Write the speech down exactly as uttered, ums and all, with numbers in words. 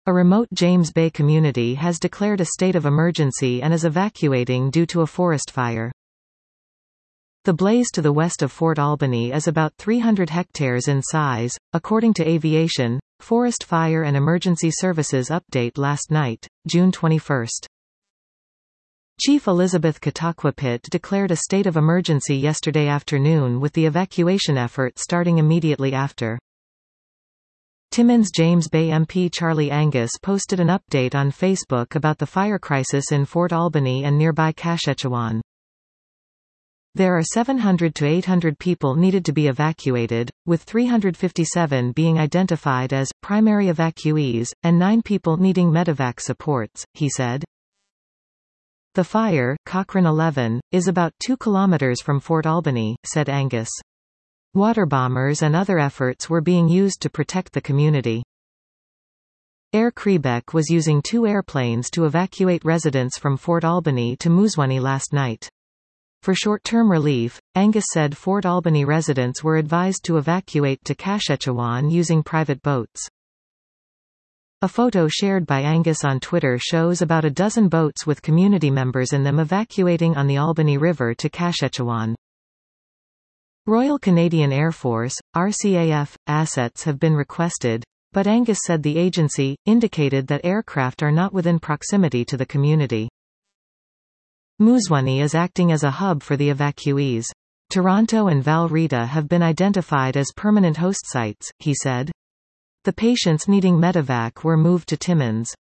A remote James Bay community has declared a state of emergency and is evacuating due to a forest fire. The blaze to the west of Fort Albany is about three hundred hectares in size, according to Aviation, Forest Fire and Emergency Services update last night, June twenty-first. Chief Elizabeth Cataqua Pitt declared a state of emergency yesterday afternoon with the evacuation effort starting immediately after. Timmins James Bay M P Charlie Angus posted an update on Facebook about the fire crisis in Fort Albany and nearby Kashechewan. There are seven hundred to eight hundred people needed to be evacuated, with three hundred fifty-seven being identified as primary evacuees, and nine people needing medevac supports, he said. The fire, Cochrane eleven, is about two kilometers from Fort Albany, said Angus. Water bombers and other efforts were being used to protect the community. Air Creebec was using two airplanes to evacuate residents from Fort Albany to Muzwani last night. For short-term relief, Angus said Fort Albany residents were advised to evacuate to Kashechewan using private boats. A photo shared by Angus on Twitter shows about a dozen boats with community members in them evacuating on the Albany River to Kashechewan. Royal Canadian Air Force, R C A F, assets have been requested, but Angus said the agency indicated that aircraft are not within proximity to the community. Muzwani is acting as a hub for the evacuees. Toronto and Val Rita have been identified as permanent host sites, he said. The patients needing medevac were moved to Timmins.